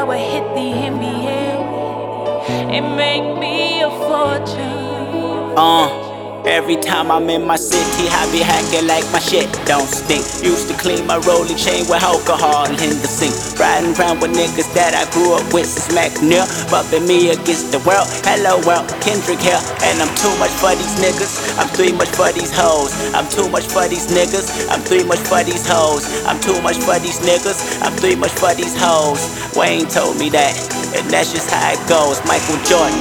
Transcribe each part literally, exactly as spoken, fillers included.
I would hit the N B A and make me a fortune. Uh Every time I'm in my city, I be hacking like my shit don't stink. Used to clean my rolling chain with alcohol in the sink. Riding around with niggas that I grew up with since McNeil, bumping me against the world. Hello world, Kendrick here, and I'm too much for these niggas. I'm too much for these hoes. I'm too much for these niggas. I'm too much for these hoes. I'm too much for these niggas. I'm too much for these hoes. Wayne told me that, and that's just how it goes. Michael Jordan.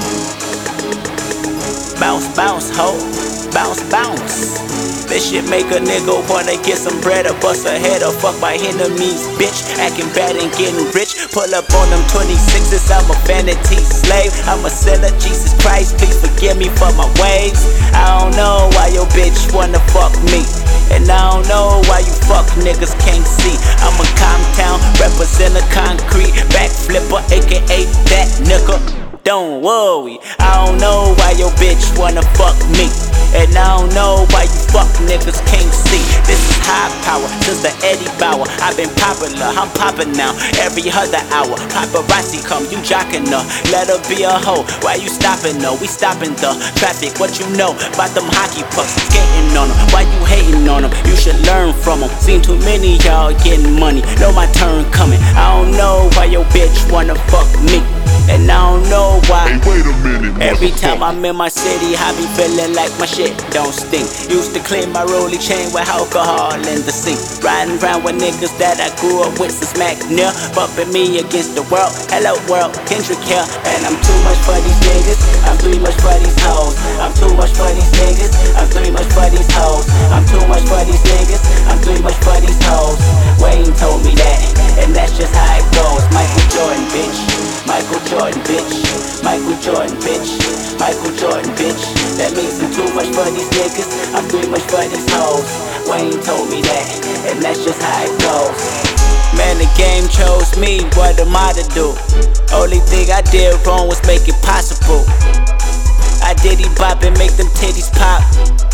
Bounce, bounce, ho, bounce, bounce. This shit make a nigga wanna get some bread or bust a head or fuck my enemies, bitch. Acting bad and getting rich. Pull up on them twenty-sixes, I'm a vanity slave. I'm a sinner, Jesus Christ, please forgive me for my ways. I don't know why your bitch wanna fuck me, and I don't know why you fuck niggas can't see. I'm a Comptown, represent a concrete backflipper, aka that nigga. Don't worry, I don't know why your bitch wanna fuck me, and I don't know why you fuck niggas can't see. This is high power, since the Eddie Bauer. I've been popular, I'm poppin' now every other hour. Paparazzi come, you jockin' her, let her be a hoe. Why you stoppin' her? We stoppin' the traffic. What you know about them hockey pucks? Skating on them, why you hating on them? You should learn from them. Seen too many y'all getting money, know my turn coming. I don't know why your bitch wanna fuck me, and I don't know why. Hey, wait a minute, every time I'm in my city, I be feeling like my shit don't stink. Used to clean my rolling chain with alcohol in the sink. Riding around with niggas that I grew up with since McNeil, bumping me against the world. Hello world, Kendrick here, and I'm too much for these niggas. I'm too much for these hoes. I'm too much for these niggas. I'm too much for these hoes. I'm too much for these niggas. I'm too much for these hoes. Wayne told me that, and that's just how it goes. Michael Jordan, bitch. Michael Jordan, bitch. Michael Jordan, bitch. Michael Jordan, bitch. That means I'm too much for these niggas. I'm too much for these hoes. Wayne told me that, and that's just how it goes. Man, the game chose me, what am I to do? Only thing I did wrong was make it possible. I diddy bop and make them titties pop.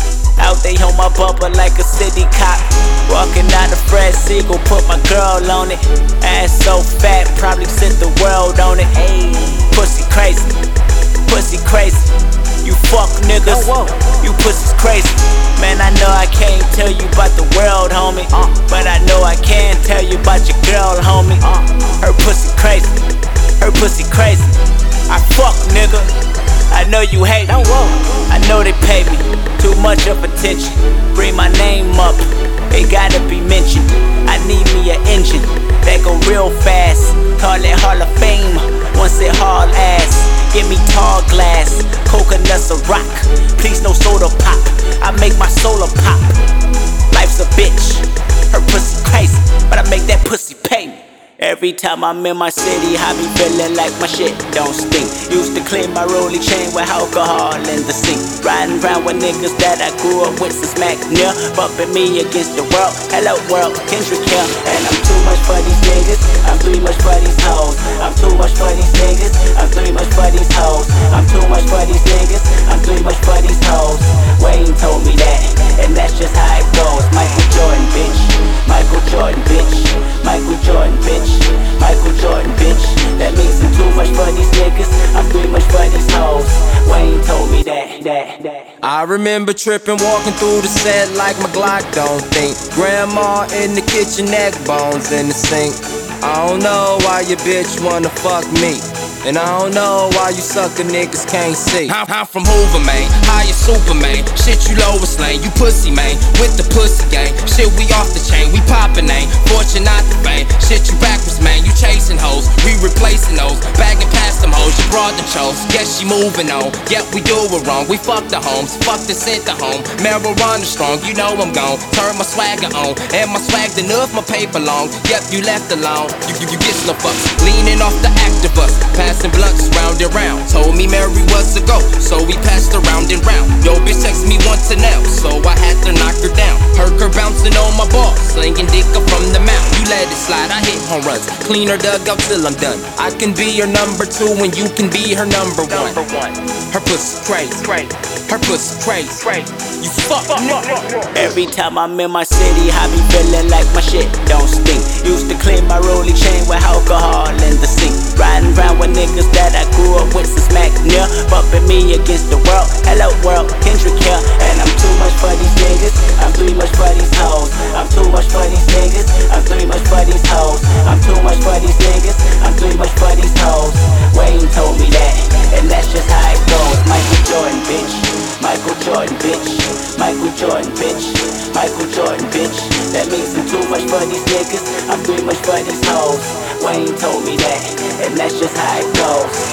Out they on my bumper like a city cop. Walking out of Fred Siegel, put my girl on it. Ass so fat, probably set the world on it. Ayy, pussy crazy, pussy crazy. You fuck niggas, you pussies crazy. Man, I know I can't tell you about the world, homie, uh, but I know I can tell you about your girl, homie. uh, Her pussy crazy, her pussy crazy. I fuck nigga, I know you hate me. I know they pay me too much of attention. Bring my name up, it gotta be mentioned. I need me an engine that go real fast. Call it Hall of Fame, once it haul ass. Give me tall glass, coconuts a rock. Please no soda pop, I make my solar pop. Life's a bitch, her pussy crazy, but I make that pussy pay me. Every time I'm in my city, I be feeling like my shit don't stink. Used to clean my rolling chain with alcohol in the sink. Riding around with niggas that I grew up with since McNeil, bumping me against the world. Hello world, Kendrick here, and I'm too much for these niggas. I'm too much for these hoes. I'm too much for these niggas. I'm too much for these hoes. I'm too much for these niggas. I'm too much for these hoes. Wayne told me that, and that's just how it goes. Michael Jordan, bitch. Michael Jordan, bitch. Michael Jordan, bitch. Michael Jordan, bitch. That means I'm too much for these niggas. I'm too much for these hoes. Wayne told me that, that, that. I remember tripping, walking through the set like my Glock don't think. Grandma in the kitchen, neck bones in the sink. I don't know why your bitch wanna fuck me, and I don't know why you sucker niggas can't see. I'm, I'm from Hoover, man, how you Superman? Shit, you Lois Lane, you pussy, man, with the pussy gang. Shit, we off the chain, we poppin' name, fortune not the fame. Shit, you backwards, man, you chasing hoes, we replacing those, bagging past them hoes, you brought the chose. Guess she moving on, yep, we do it wrong. We fuck the homes, fuck the center home. Marijuana strong, you know I'm gone. Turn my swagger on, and my swag enough, my paper long. Yep, you left alone, you, you, you get no fucks. Leaning off the activus, passing blunts round and round. Told me Mary was a go, so we passed around and round. Yo, bitch text me once an L, so I had to knock her down. Heard her bouncing on my ball, slinging dick up from the mouth. You let it slide, I hit home runs. Clean her dugout till I'm done. I can be your number two and you can be her number one. Her pussy crazy, her pussy crazy. You fuck, Every time I'm in my city, I be feeling like my shit don't stink. Used to clean my rollie chain with alcohol in the sink. Riding round with niggas that I grew up with since Mac near. Bumping me against the world. Hello world, Kendrick here. And I'm too much for these niggas. I'm too much for these hoes. I'm too much for these niggas. I'm too much for these hoes. I'm too much for these niggas. I'm too much for these hoes. Wayne told me that, and that's just how it goes. Michael Jordan, bitch. Michael Jordan, bitch. Michael Jordan, bitch. Michael Jordan, bitch. That means I'm too much for these niggas. I'm too much for these hoes. Wayne told me that, and that's just how it goes.